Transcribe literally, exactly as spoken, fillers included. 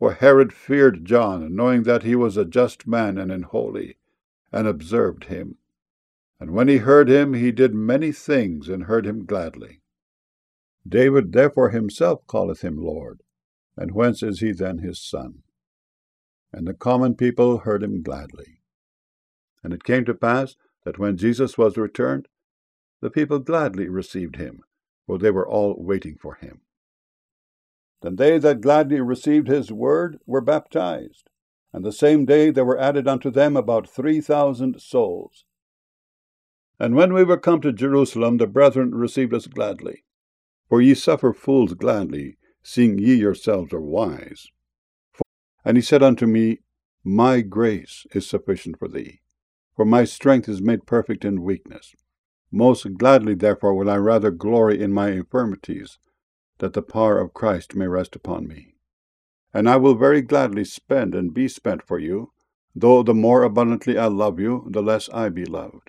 For Herod feared John, knowing that he was a just man and holy, and observed him. And when he heard him, he did many things, and heard him gladly. David therefore himself calleth him Lord, and whence is he then his son? And the common people heard him gladly. And it came to pass that when Jesus was returned, the people gladly received him, for they were all waiting for him. Then they that gladly received his word were baptized, and the same day there were added unto them about three thousand souls. And when we were come to Jerusalem, the brethren received us gladly. For ye suffer fools gladly, seeing ye yourselves are wise. And he said unto me, My grace is sufficient for thee, for my strength is made perfect in weakness. Most gladly therefore will I rather glory in my infirmities, that the power of Christ may rest upon me. And I will very gladly spend and be spent for you, though the more abundantly I love you, the less I be loved.